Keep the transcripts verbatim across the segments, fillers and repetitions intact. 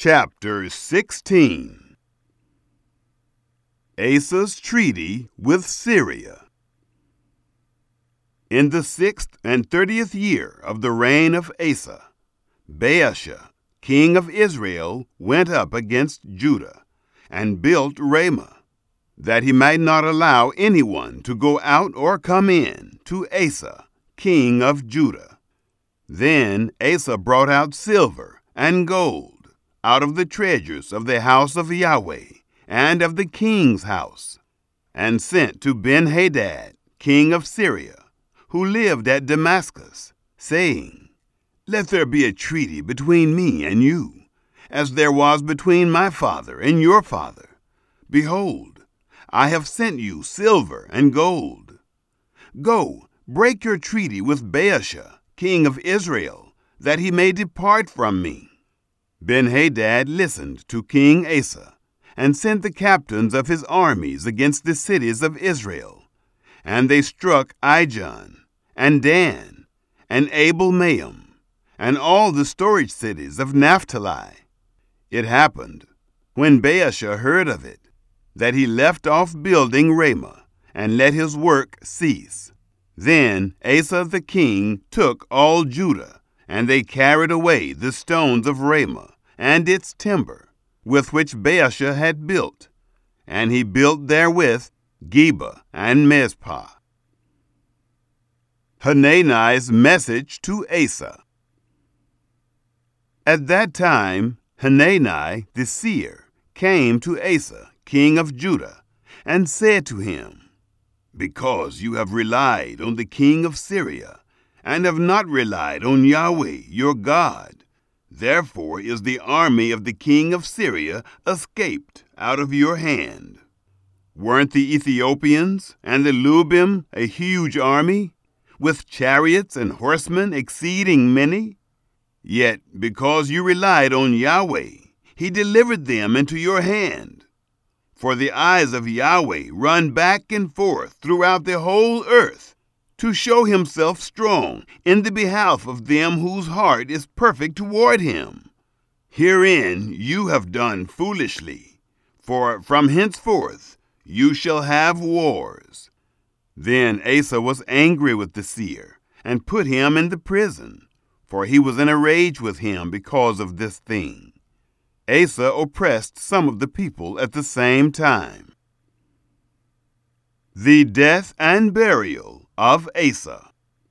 Chapter sixteen. Asa's Treaty with Syria. In the sixth and thirtieth year of the reign of Asa, Baasha, king of Israel, went up against Judah, and built Ramah, that he might not allow anyone to go out or come in to Asa, king of Judah. Then Asa brought out silver and gold out of the treasures of the house of Yahweh and of the king's house, and sent to Ben-Hadad, king of Syria, who lived at Damascus, saying, Let there be a treaty between me and you, as there was between my father and your father. Behold, I have sent you silver and gold. Go, break your treaty with Baasha, king of Israel, that he may depart from me. Ben-Hadad listened to King Asa, and sent the captains of his armies against the cities of Israel. And they struck Ijon, and Dan, and Abel-maim, and all the storage cities of Naphtali. It happened, when Baasha heard of it, that he left off building Ramah, and let his work cease. Then Asa the king took all Judah, and they carried away the stones of Ramah and its timber, with which Baasha had built, and he built therewith Geba and Mizpah. Hanani's message to Asa. At that time Hanani the seer came to Asa, king of Judah, and said to him, Because you have relied on the king of Syria, and have not relied on Yahweh your God, therefore is the army of the king of Syria escaped out of your hand. Weren't the Ethiopians and the Lubim a huge army, with chariots and horsemen exceeding many? Yet because you relied on Yahweh, he delivered them into your hand. For the eyes of Yahweh run back and forth throughout the whole earth, to show himself strong in the behalf of them whose heart is perfect toward him. Herein you have done foolishly, for from henceforth you shall have wars. Then Asa was angry with the seer, and put him in the prison, for he was in a rage with him because of this thing. Asa oppressed some of the people at the same time. The death and burial of Asa.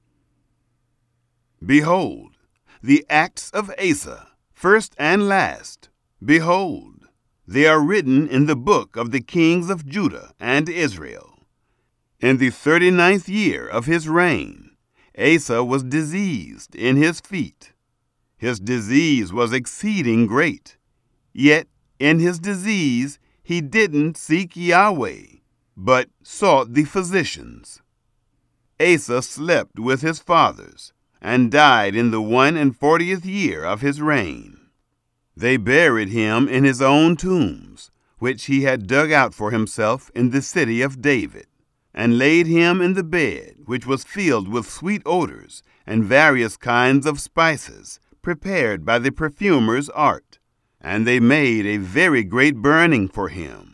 Behold, the acts of Asa, first and last, behold, they are written in the book of the kings of Judah and Israel. In the thirty-ninth year of his reign, Asa was diseased in his feet. His disease was exceeding great, yet in his disease he didn't seek Yahweh, but sought the physicians. Asa slept with his fathers, and died in the one and fortieth year of his reign. They buried him in his own tombs, which he had dug out for himself in the city of David, and laid him in the bed which was filled with sweet odors and various kinds of spices, prepared by the perfumer's art. And they made a very great burning for him.